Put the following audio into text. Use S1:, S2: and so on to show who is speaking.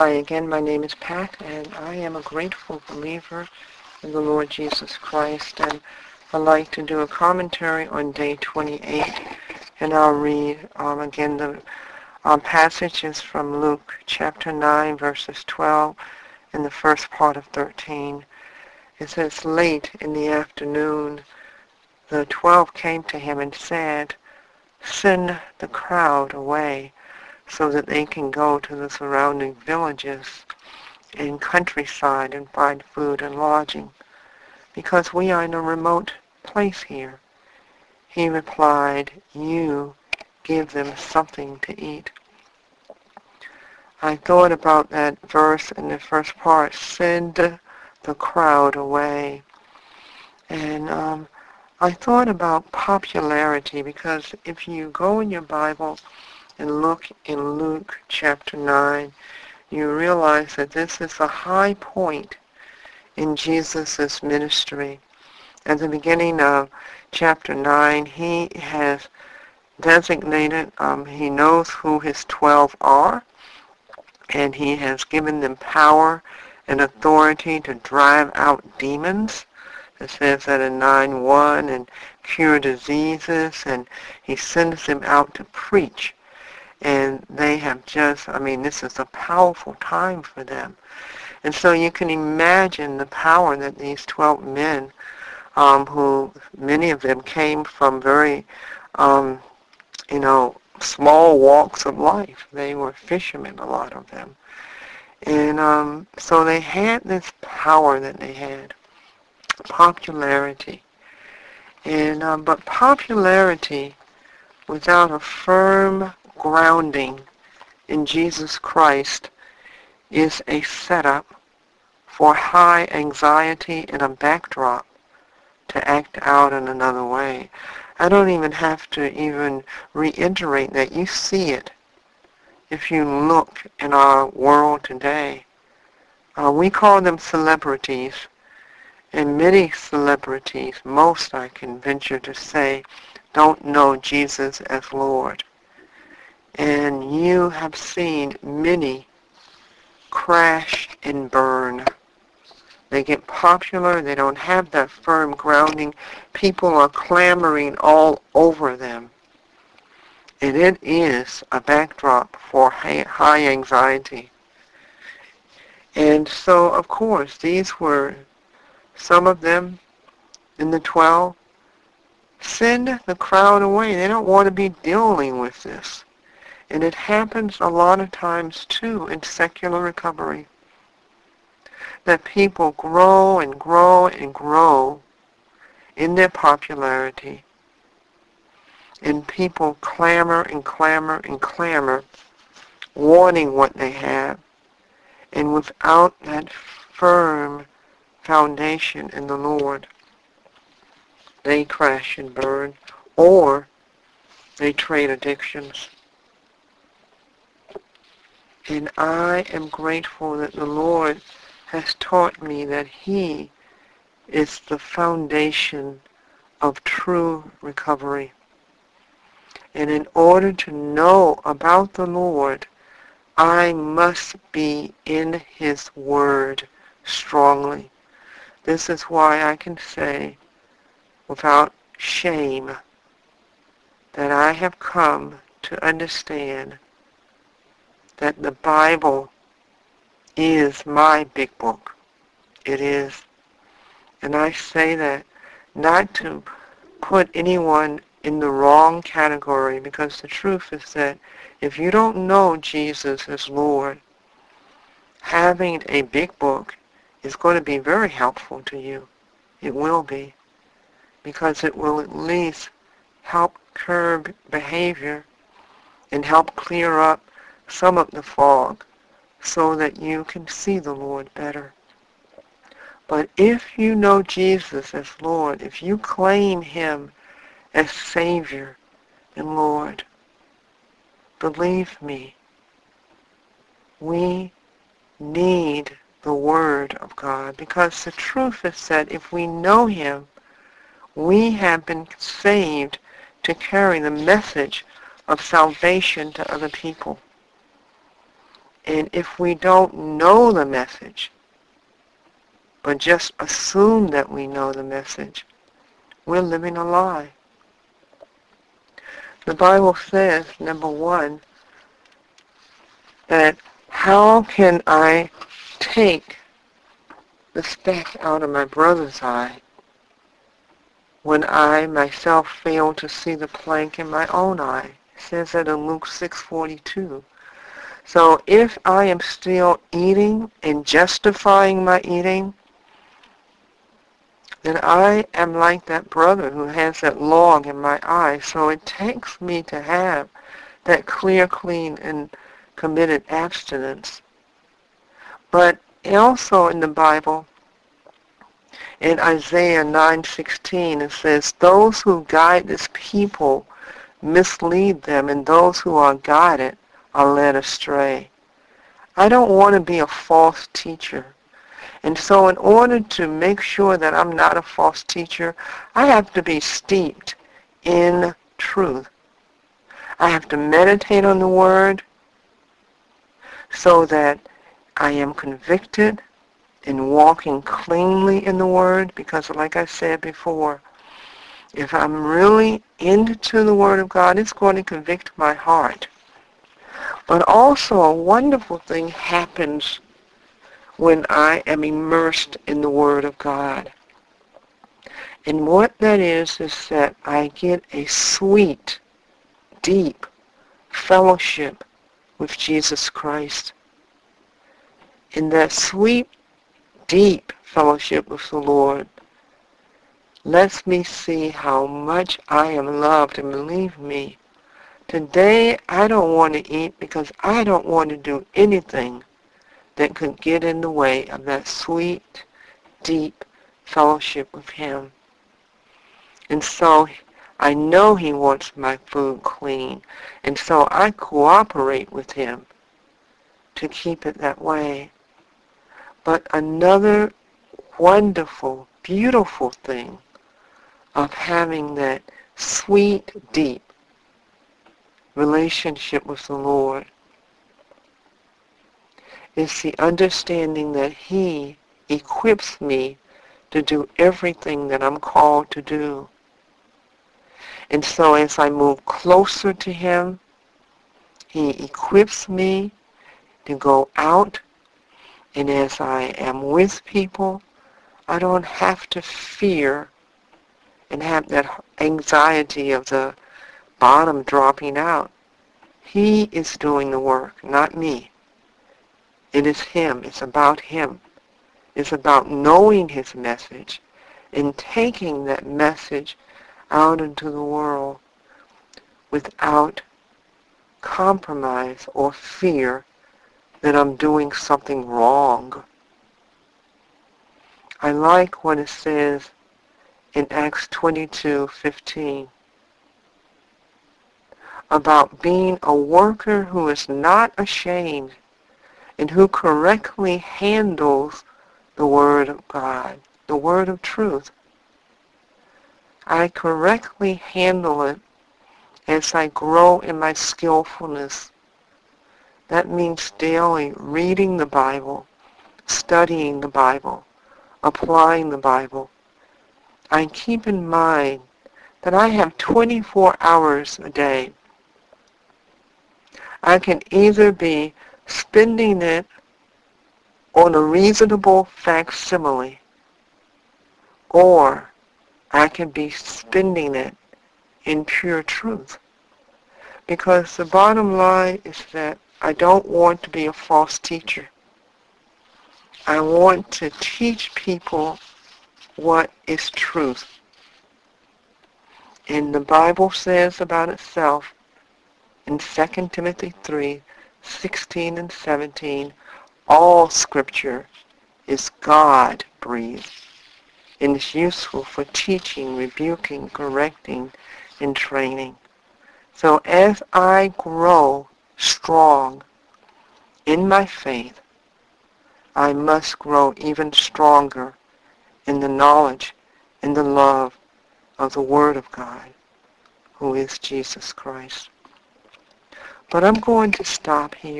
S1: Hi again, my name is Pat, and I am a grateful believer in the Lord Jesus Christ, and I'd like to do a commentary on day 28, and I'll read again the passages from Luke chapter 9, verses 12, and the first part of 13. It says, "Late in the afternoon, the 12 came to him and said, 'Send the crowd away, so that they can go to the surrounding villages and countryside and find food and lodging, because we are in a remote place here.' He replied, 'You give them something to eat.'" I thought about that verse in the first part, "Send the crowd away." And I thought about popularity, because if you go in your Bible and look in Luke chapter 9, you realize that this is a high point in Jesus' ministry. At the beginning of chapter 9, he has designated, he knows who his 12 are, and he has given them power and authority to drive out demons. It says that in 9:1, and cure diseases, and he sends them out to preach. And they have this is a powerful time for them. And so you can imagine the power that these 12 men, who many of them came from very, small walks of life. They were fishermen, a lot of them. And so they had this power that they had, popularity. And but popularity without a firm grounding in Jesus Christ is a setup for high anxiety and a backdrop to act out in another way. I don't even have to even reiterate that. You see it if you look in our world today. We call them celebrities, and many celebrities, most I can venture to say, don't know Jesus as Lord. And you have seen many crash and burn. They get popular, they don't have that firm grounding. People are clamoring all over them. And it is a backdrop for high anxiety. And so, of course, these were some of them in the 12. Send the crowd away. They don't want to be dealing with this. And it happens a lot of times, too, in secular recovery, that people grow and grow and grow in their popularity, and people clamor and clamor and clamor, wanting what they have, and without that firm foundation in the Lord, they crash and burn, or they trade addictions. And I am grateful that the Lord has taught me that He is the foundation of true recovery. And in order to know about the Lord, I must be in His Word strongly. This is why I can say without shame that I have come to understand that the Bible is my big book. It is. And I say that not to put anyone in the wrong category, because the truth is that if you don't know Jesus as Lord, having a big book is going to be very helpful to you. It will be, because it will at least help curb behavior and help clear up some of the fog so that you can see the Lord better. But if you know Jesus as Lord, if you claim Him as Savior and Lord, believe me, we need the Word of God, because the truth is that if we know Him, we have been saved to carry the message of salvation to other people. And if we don't know the message, but just assume that we know the message, we're living a lie. The Bible says, number one, that how can I take the speck out of my brother's eye when I myself fail to see the plank in my own eye? It says that in Luke 6:42. So if I am still eating and justifying my eating, then I am like that brother who has that log in my eye. So it takes me to have that clear, clean, and committed abstinence. But also in the Bible, in Isaiah 9:16, it says, those who guide this people mislead them, and those who are guided are led astray. I don't want to be a false teacher. And so in order to make sure that I'm not a false teacher, I have to be steeped in truth. I have to meditate on the Word so that I am convicted in walking cleanly in the Word, because like I said before, if I'm really into the Word of God, it's going to convict my heart. But also a wonderful thing happens when I am immersed in the Word of God. And what that is that I get a sweet, deep fellowship with Jesus Christ. In that sweet, deep fellowship with the Lord lets me see how much I am loved. And believe me, today I don't want to eat because I don't want to do anything that could get in the way of that sweet, deep fellowship with Him. And so I know He wants my food clean, and so I cooperate with Him to keep it that way. But another wonderful, beautiful thing of having that sweet, deep relationship with the Lord is the understanding that He equips me to do everything that I'm called to do. And so as I move closer to Him, He equips me to go out, and as I am with people, I don't have to fear and have that anxiety of the bottom dropping out. He is doing the work, not me. It is Him. It's about Him. It's about knowing His message and taking that message out into the world without compromise or fear that I'm doing something wrong. I like what it says in Acts 22:15 about being a worker who is not ashamed and who correctly handles the Word of God, the Word of truth. I correctly handle it as I grow in my skillfulness. That means daily reading the Bible, studying the Bible, applying the Bible. I keep in mind that I have 24 hours a day. I can either be spending it on a reasonable facsimile, or I can be spending it in pure truth. Because the bottom line is that I don't want to be a false teacher. I want to teach people what is truth. And the Bible says about itself in 2 Timothy 3:16 and 17, all Scripture is God-breathed and is useful for teaching, rebuking, correcting, and training. So as I grow strong in my faith, I must grow even stronger in the knowledge and the love of the Word of God, who is Jesus Christ. But I'm going to stop here.